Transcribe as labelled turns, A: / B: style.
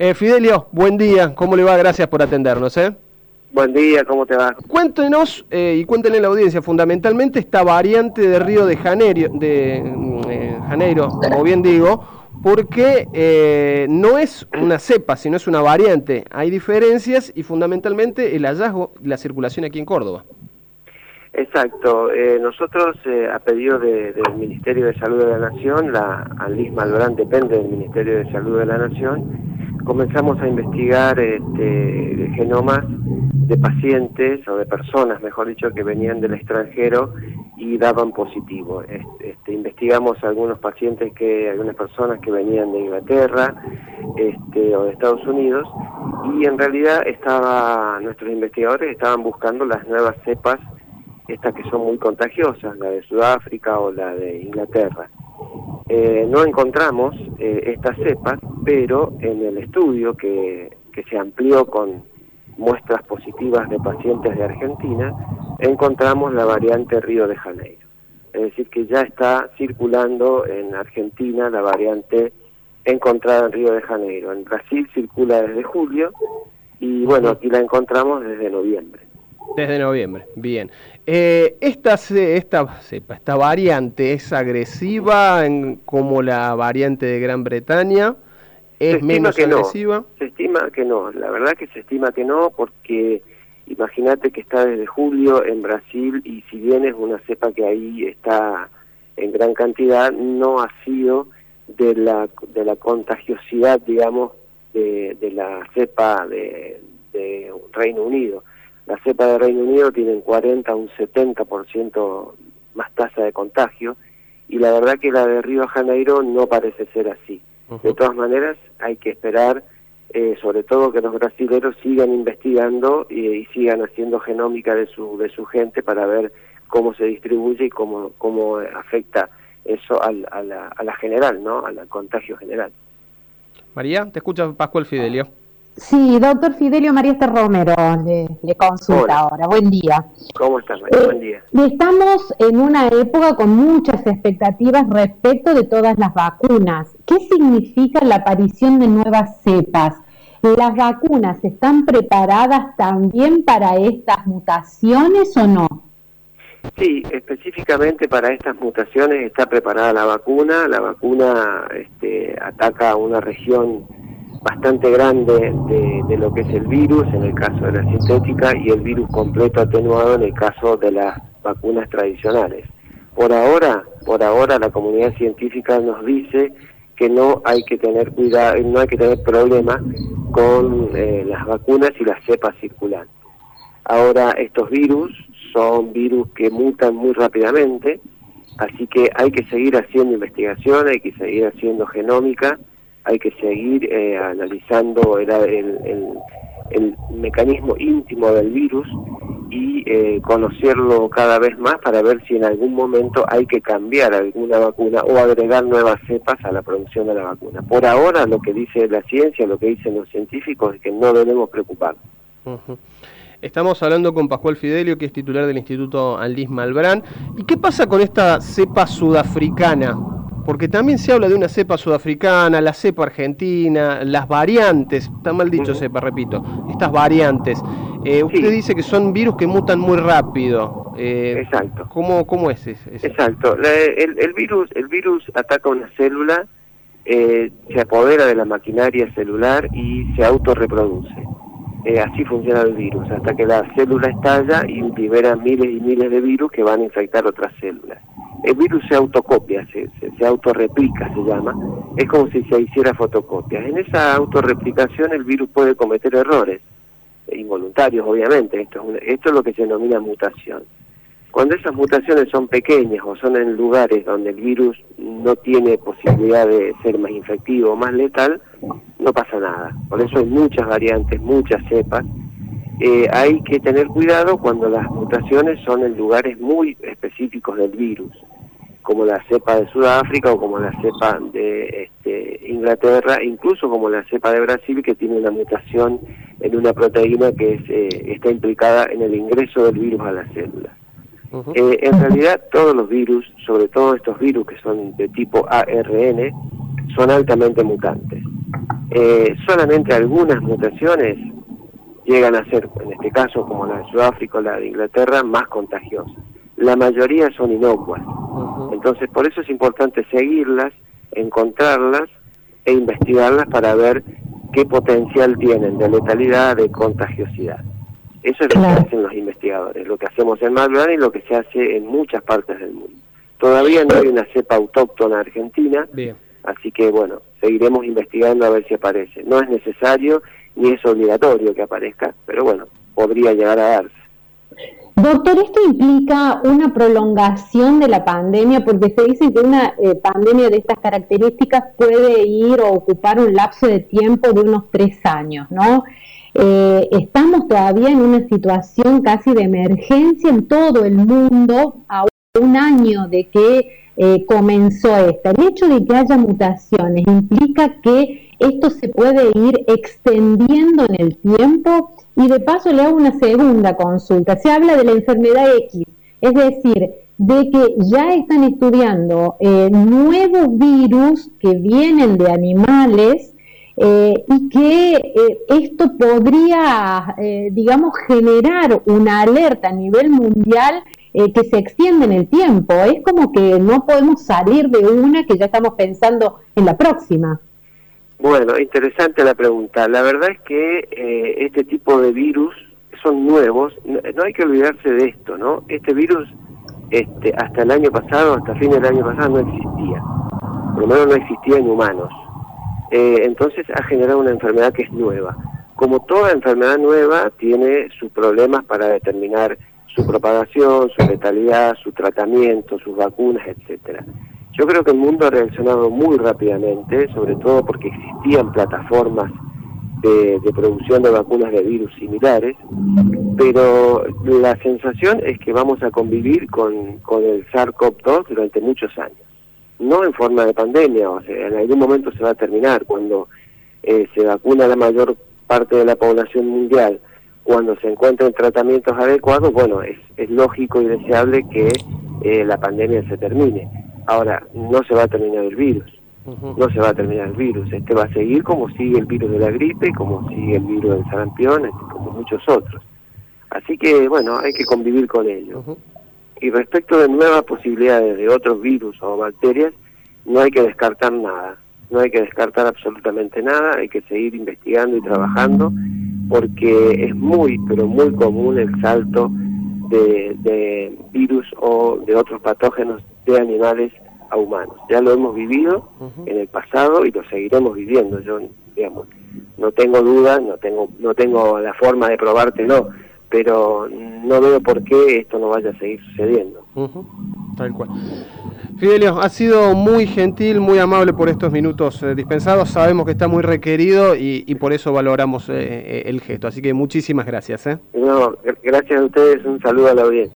A: Fidelio, buen día, ¿cómo le va? Gracias por atendernos,
B: Buen día, ¿cómo te va?
A: Cuéntenos y cuéntenle a la audiencia fundamentalmente esta variante de Río de Janeiro, como bien digo, porque no es una cepa, sino es una variante. Hay diferencias y fundamentalmente el hallazgo y la circulación aquí en Córdoba.
B: Exacto, nosotros a pedido del Ministerio de Salud de la Nación, la ANLIS Malbrán depende del Ministerio de Salud de la Nación, comenzamos a investigar genomas de pacientes o de personas, mejor dicho, que venían del extranjero y daban positivo. Investigamos algunas personas que venían de Inglaterra o de Estados Unidos, y en realidad nuestros investigadores estaban buscando las nuevas cepas, estas que son muy contagiosas, la de Sudáfrica o la de Inglaterra. No encontramos estas cepas, pero en el estudio que se amplió con muestras positivas de pacientes de Argentina, encontramos la variante Río de Janeiro. Es decir, que ya está circulando en Argentina la variante encontrada en Río de Janeiro. En Brasil circula desde julio y bueno, aquí la encontramos desde noviembre.
A: Desde noviembre, bien. Esta variante es agresiva como la variante de Gran Bretaña, ¿es menos agresiva?
B: No. Se estima que no, la verdad que se estima que no, porque imagínate que está desde julio en Brasil y si bien es una cepa que ahí está en gran cantidad, no ha sido de la contagiosidad, digamos, de la cepa de Reino Unido. La cepa de Reino Unido tiene un 40 a un 70% más tasa de contagio, y la verdad que la de Río de Janeiro no parece ser así. De todas maneras, hay que esperar, sobre todo que los brasileros sigan investigando y sigan haciendo genómica de su gente para ver cómo se distribuye y cómo afecta eso a la general, ¿no? Al contagio general.
A: María, te escucha Pascual Fidelio.
C: Sí, doctor Fidelio, María Esther Romero le consulta. Hola. Ahora. Buen día.
B: ¿Cómo estás, María? Buen día.
C: Estamos en una época con muchas expectativas respecto de todas las vacunas. ¿Qué significa la aparición de nuevas cepas? ¿Las vacunas están preparadas también para estas mutaciones o no?
B: Sí, específicamente para estas mutaciones está preparada la vacuna. La vacuna ataca a una región bastante grande de lo que es el virus, en el caso de la sintética, y el virus completo atenuado en el caso de las vacunas tradicionales. Por ahora la comunidad científica nos dice que no hay que tener cuidado, no hay que tener problemas con las vacunas y las cepas circulantes. Ahora, estos virus son virus que mutan muy rápidamente, así que hay que seguir haciendo investigación, hay que seguir haciendo genómica, hay que seguir analizando el mecanismo íntimo del virus y conocerlo cada vez más para ver si en algún momento hay que cambiar alguna vacuna o agregar nuevas cepas a la producción de la vacuna. Por ahora, lo que dice la ciencia, lo que dicen los científicos, es que no debemos preocuparnos.
A: Estamos hablando con Pascual Fidelio, que es titular del Instituto ANLIS Malbrán. ¿Y qué pasa con esta cepa sudafricana? Porque también se habla de una cepa sudafricana, la cepa argentina, las variantes, está mal dicho cepa, repito, estas variantes. Usted dice que son virus que mutan muy rápido.
B: Exacto.
A: ¿Cómo es eso?
B: Exacto. El virus ataca una célula, se apodera de la maquinaria celular y se autorreproduce. Así funciona el virus, hasta que la célula estalla y libera miles y miles de virus que van a infectar otras células. El virus se autocopia, se autorreplica, se llama. Es como si se hiciera fotocopias. En esa autorreplicación el virus puede cometer errores, involuntarios obviamente. Esto es lo que se denomina mutación. Cuando esas mutaciones son pequeñas o son en lugares donde el virus no tiene posibilidad de ser más infectivo o más letal, no pasa nada. Por eso hay muchas variantes, muchas cepas. Hay que tener cuidado cuando las mutaciones son en lugares muy específicos del virus, como la cepa de Sudáfrica o como la cepa de Inglaterra, incluso como la cepa de Brasil, que tiene una mutación en una proteína que está implicada en el ingreso del virus a la célula. En realidad todos los virus, sobre todo estos virus que son de tipo ARN, son altamente mutantes. Solamente algunas mutaciones llegan a ser, en este caso como la de Sudáfrica o la de Inglaterra, más contagiosas. La mayoría son inocuas. Entonces por eso es importante seguirlas, encontrarlas e investigarlas para ver qué potencial tienen de letalidad, de contagiosidad. Eso es lo que hacen los investigadores, lo que hacemos en Malbrán y lo que se hace en muchas partes del mundo. Todavía no hay una cepa autóctona argentina, así que bueno, seguiremos investigando a ver si aparece. No es necesario ni es obligatorio que aparezca, pero bueno, podría llegar a darse.
C: Doctor, ¿esto implica una prolongación de la pandemia? Porque se dice que una pandemia de estas características puede ir o ocupar un lapso de tiempo de unos 3 años, ¿no? Estamos todavía en una situación casi de emergencia en todo el mundo, a un año de que comenzó esta. El hecho de que haya mutaciones implica que esto se puede ir extendiendo en el tiempo. Y de paso le hago una segunda consulta. Se habla de la enfermedad X, es decir, de que ya están estudiando nuevos virus que vienen de animales y que esto podría, digamos, generar una alerta a nivel mundial que se extiende en el tiempo. Es como que no podemos salir de una que ya estamos pensando en la próxima.
B: Bueno, interesante la pregunta. La verdad es que este tipo de virus son nuevos. No hay que olvidarse de esto, ¿no? Este virus, hasta el año pasado, hasta fin del año pasado, no existía. Por lo menos no existía en humanos. Entonces ha generado una enfermedad que es nueva. Como toda enfermedad nueva, tiene sus problemas para determinar su propagación, su letalidad, su tratamiento, sus vacunas, etcétera. Yo creo que el mundo ha reaccionado muy rápidamente, sobre todo porque existían plataformas de producción de vacunas de virus similares, pero la sensación es que vamos a convivir con el SARS-CoV-2 durante muchos años. No en forma de pandemia, o sea, en algún momento se va a terminar, cuando se vacuna la mayor parte de la población mundial, cuando se encuentren tratamientos adecuados, bueno, es lógico y deseable que la pandemia se termine. Ahora, no se va a terminar el virus, no se va a terminar el virus, va a seguir como sigue el virus de la gripe, como sigue el virus del sarampión, como muchos otros. Así que, bueno, hay que convivir con ello. Y respecto de nuevas posibilidades de otros virus o bacterias, no hay que descartar nada, no hay que descartar absolutamente nada, hay que seguir investigando y trabajando, porque es muy, pero muy común el salto de virus o de otros patógenos de animales a humanos. Ya lo hemos vivido en el pasado y lo seguiremos viviendo. Yo, digamos, no tengo duda, no tengo la forma de probártelo, pero no veo por qué esto no vaya a seguir sucediendo.
A: Tal cual. Fidelio, ha sido muy gentil, muy amable por estos minutos dispensados. Sabemos que está muy requerido y por eso valoramos el gesto. Así que muchísimas gracias.
B: No, gracias a ustedes, un saludo a la audiencia.